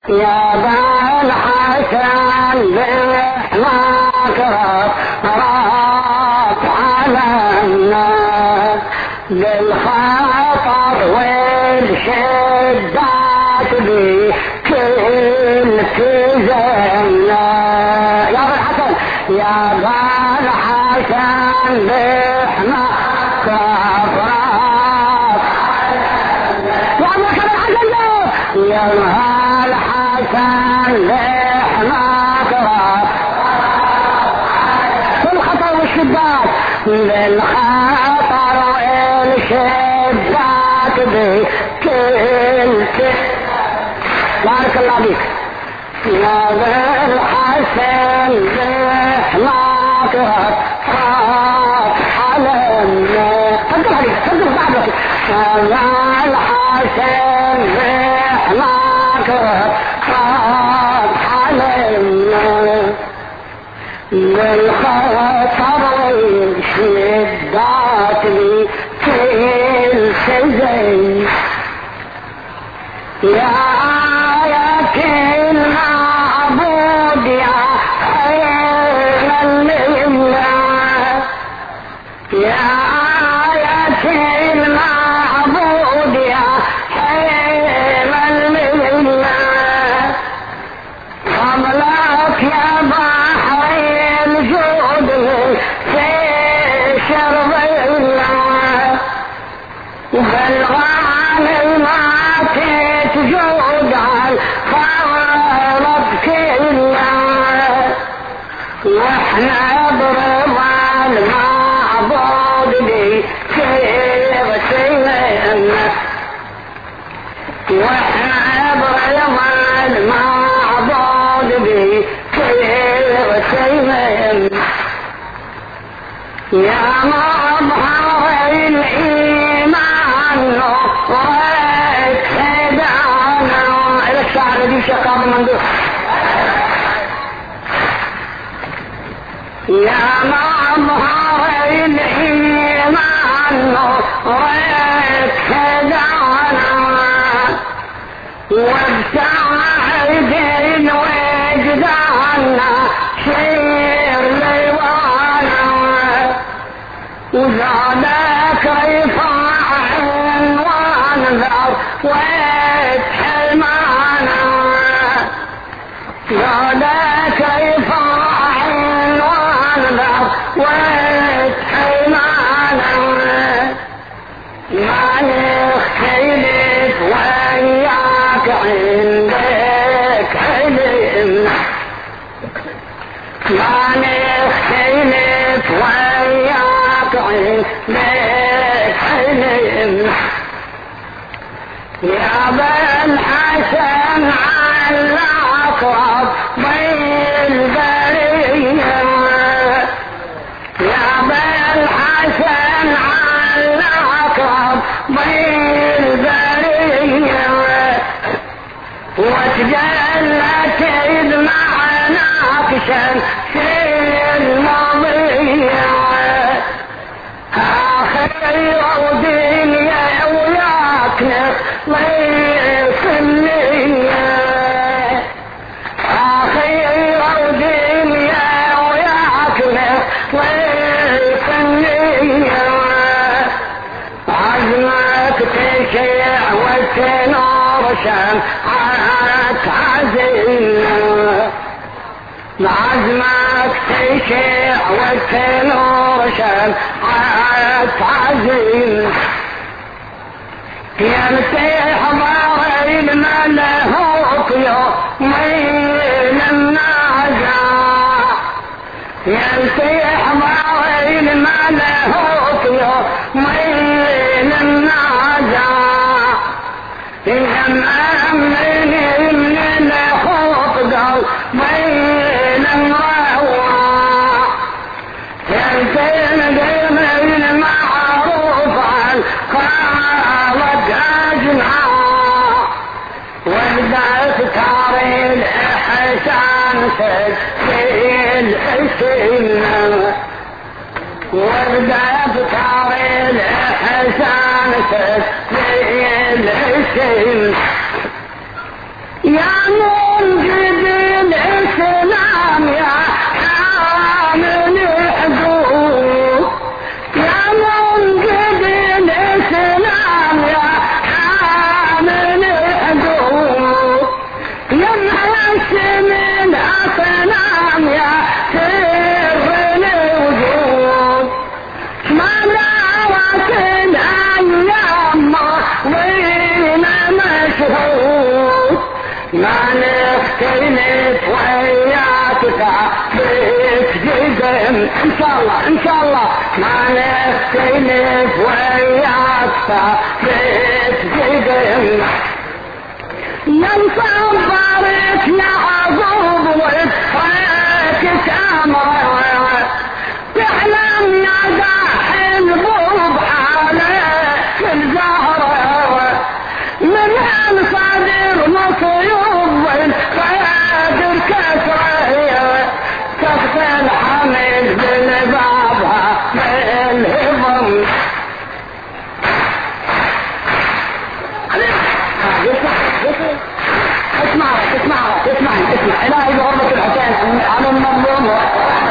يا بن حسن بإحماك رات على الناس بالخطر والشدات بكل تزينا. يا بن حسن يا بن حسن بإحماك رات يا بن حسن يا الحسن لحماك في الخطر والشدات بالخطر والشدات بكل بارك الله بك يا بالحسن لحماك على الناس. فضل عليك فضل بعد وقت يا الحسن لحماك بالخطر والشدات بكل سزين. يا آية المعبود يا خير الله يا آية المعبود يا خير الله قبلك يا بحر الجود في شرب الله وبالغالمات تجود على خالق كله واحنا نضرب المعبود بكير سيئنا واحنا نضرب المعبود بكير سيئنا. يا مظهر الإيمان نصرك هدانا. إلى الشعر دي شقاب مندوح. يا مظهر الإيمان نصرك هدانا وابتعد وجدانا شير لوانا وزادك رفاع وانذر واتحمانا زادك رفاع وانذر واتحمانا ما نختلف وياك عندك علم ما نختلف وياك عندك علم. يا بن حسن على الأقرب بالبرية يا بن حسن على الأقرب بالبرية وتجلت إذ معناك شمس المضية آخر ودنيا وياك نخلص النية آخر ودنيا وياك نخلص النية عزمك تشيع وتنور شمعك عزيمة عزمك تشيع وتنور شمعك عزيمة يا مسيح ضاري الملهوك يومين النعزاء يا مسيح ضاري الملهوك يومين النعزاء إنما من الخوف قلبين مروع يمكن قيمين معروف عن خالق أجمع وابدأ تكار الإحسان تسجيل السنة وابدأ تكار الإحسان تسجيل السنة. يا منجد الإسلام يا حامل الحدود يا منجد الإسلام يا حامل الحدود يا محسن الأصنام يا سر الوجود ما دعوت الأيام وين مشهود ما نختلف وياك ثابت جدم ان شاء الله ان شاء الله ما نختلف وياك ثابت جدم يا صبرت يا عضوب وفاكت امره تعلم يا داحل بوب عليك الزهره من الصدر مطيوب والقادر كسره كف الحمد بالبابها بالهضم اسمع الهي بغربة الحسين عن المظلوم